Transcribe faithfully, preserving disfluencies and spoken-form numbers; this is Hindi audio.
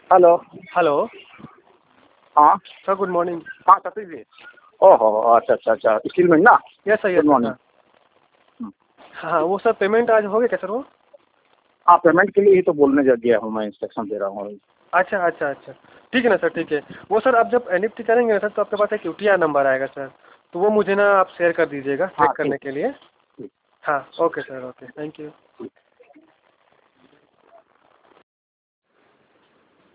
हेलो। हेलो। हाँ सर गुड मॉर्निंग। हाँ सतीश जी। ओहो अच्छा अच्छा अच्छा स्टील में ना। Yes sir, good yes morning. Sir. हाँ वो सर पेमेंट आज हो गया क्या सर वो? हाँ पेमेंट के लिए ही तो बोलने जा गया हूँ, मैं इंस्ट्रक्शन दे रहा हूँ अभी। अच्छा अच्छा अच्छा, ठीक है ना सर, ठीक है। वो सर आप जब एन ई एफ टी करेंगे ना सर, तो आपके पास एक यू टी आर नंबर आएगा सर, तो वो मुझे ना आप शेयर कर दीजिएगा हाँ चेक करने ठीक के लिए। ठीक। हाँ okay sir, okay, thank you.